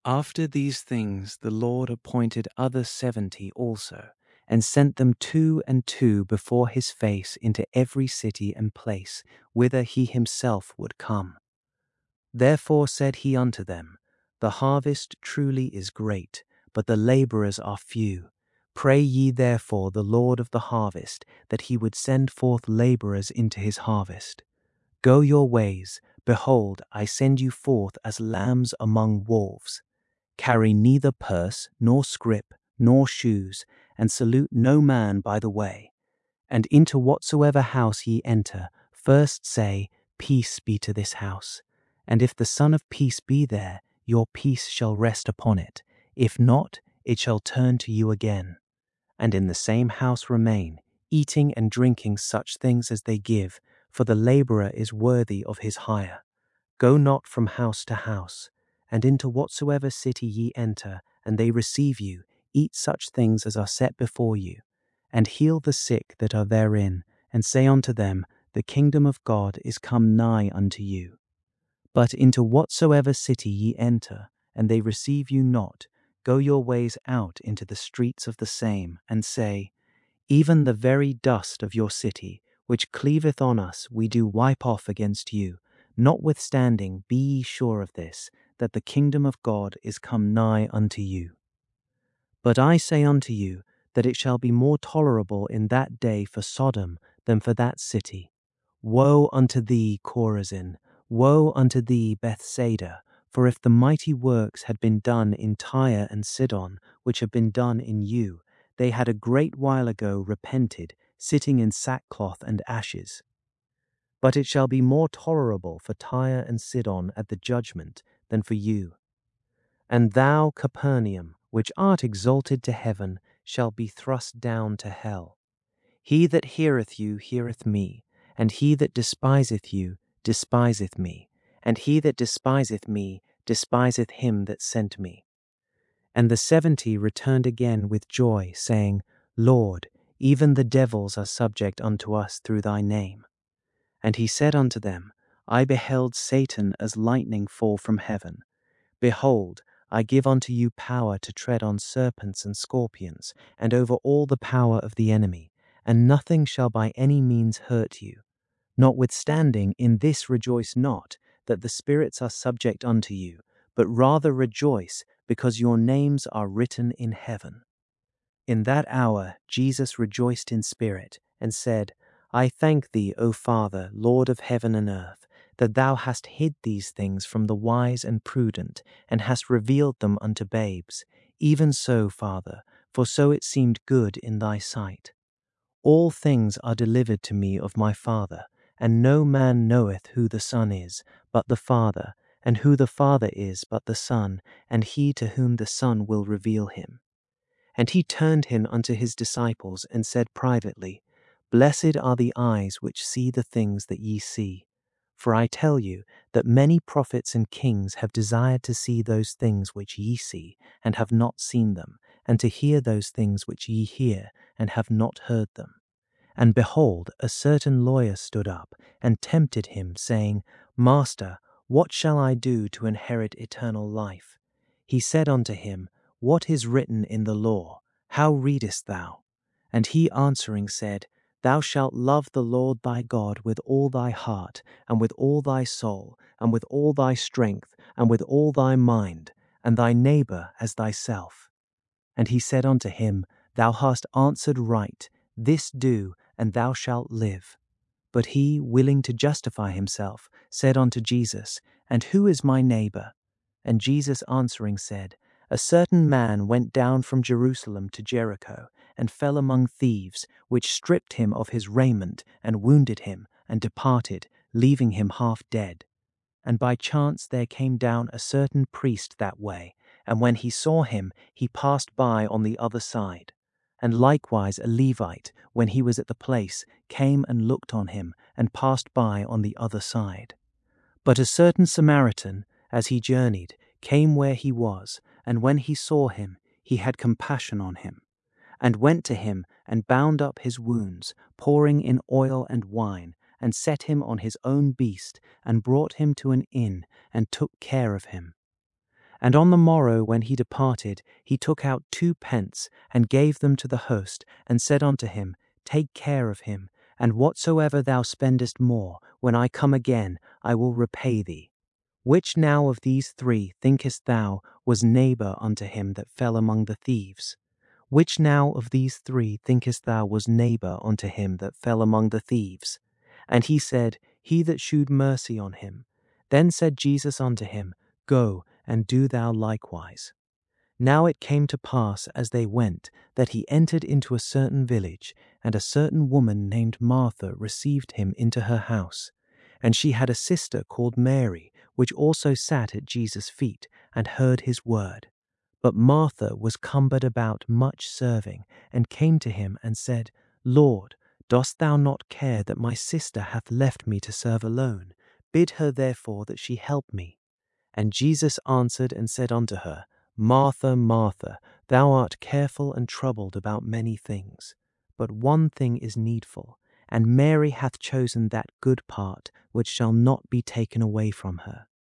After these things the Lord appointed other 70 also, and sent them 2 and 2 before his face into every city and place whither he himself would come. Therefore said he unto them, The harvest truly is great, but the laborers are few. Pray ye therefore the Lord of the harvest, that he would send forth laborers into his harvest. Go your ways, behold, I send you forth as lambs among wolves. Carry neither purse, nor scrip, nor shoes, and salute no man by the way. And into whatsoever house ye enter, first say, Peace be to this house. And if the Son of Peace be there, your peace shall rest upon it. If not, it shall turn to you again. And in the same house remain, eating and drinking such things as they give, for the laborer is worthy of his hire. Go not from house to house. And into whatsoever city ye enter, and they receive you, eat such things as are set before you. And heal the sick that are therein, and say unto them, The kingdom of God is come nigh unto you. But into whatsoever city ye enter, and they receive you not, go your ways out into the streets of the same, and say, Even the very dust of your city, which cleaveth on us, we do wipe off against you. Notwithstanding, be ye sure of this, that the kingdom of God is come nigh unto you. But I say unto you, that it shall be more tolerable in that day for Sodom than for that city. Woe unto thee, Chorazin! Woe unto thee, Bethsaida! For if the mighty works had been done in Tyre and Sidon, which have been done in you, they had a great while ago repented, sitting in sackcloth and ashes. But it shall be more tolerable for Tyre and Sidon at the judgment than for you. And thou, Capernaum, which art exalted to heaven, shall be thrust down to hell. He that heareth you heareth me, and he that despiseth you despiseth me, and he that despiseth me despiseth him that sent me. And the 70 returned again with joy, saying, Lord, even the devils are subject unto us through thy name. And he said unto them, I beheld Satan as lightning fall from heaven. Behold, I give unto you power to tread on serpents and scorpions, and over all the power of the enemy, and nothing shall by any means hurt you. Notwithstanding, in this rejoice not, that the spirits are subject unto you, but rather rejoice, because your names are written in heaven. In that hour Jesus rejoiced in spirit, and said, I thank thee, O Father, Lord of heaven and earth, that thou hast hid these things from the wise and prudent, and hast revealed them unto babes. Even so, Father, for so it seemed good in thy sight. All things are delivered to me of my Father, and no man knoweth who the Son is, but the Father, and who the Father is, but the Son, and he to whom the Son will reveal him. And he turned him unto his disciples, and said privately, Blessed are the eyes which see the things that ye see. For I tell you that many prophets and kings have desired to see those things which ye see, and have not seen them, and to hear those things which ye hear, and have not heard them. And behold, a certain lawyer stood up, and tempted him, saying, Master, what shall I do to inherit eternal life? He said unto him, What is written in the law? How readest thou? And he answering said, Thou shalt love the Lord thy God with all thy heart, and with all thy soul, and with all thy strength, and with all thy mind, and thy neighbor as thyself. And he said unto him, Thou hast answered right, this do, and thou shalt live. But he, willing to justify himself, said unto Jesus, And who is my neighbor? And Jesus answering said, A certain man went down from Jerusalem to Jericho, and fell among thieves, which stripped him of his raiment, and wounded him, and departed, leaving him half dead. And by chance there came down a certain priest that way, and when he saw him, he passed by on the other side. And likewise a Levite, when he was at the place, came and looked on him, and passed by on the other side. But a certain Samaritan, as he journeyed, came where he was, and when he saw him, he had compassion on him, and went to him, and bound up his wounds, pouring in oil and wine, and set him on his own beast, and brought him to an inn, and took care of him. And on the morrow when he departed, he took out 2 pence, and gave them to the host, and said unto him, Take care of him, and whatsoever thou spendest more, when I come again, I will repay thee. Which now of these 3 thinkest thou was neighbour unto him that fell among the thieves? Which now of these 3 thinkest thou was neighbour unto him that fell among the thieves? And he said, He that shewed mercy on him. Then said Jesus unto him, Go, and do thou likewise. Now it came to pass as they went, that he entered into a certain village, and a certain woman named Martha received him into her house. And she had a sister called Mary, which also sat at Jesus' feet, and heard his word. But Martha was cumbered about much serving, and came to him and said, Lord, dost thou not care that my sister hath left me to serve alone? Bid her therefore that she help me. And Jesus answered and said unto her, Martha, Martha, thou art careful and troubled about many things, but one thing is needful, and Mary hath chosen that good part which shall not be taken away from her.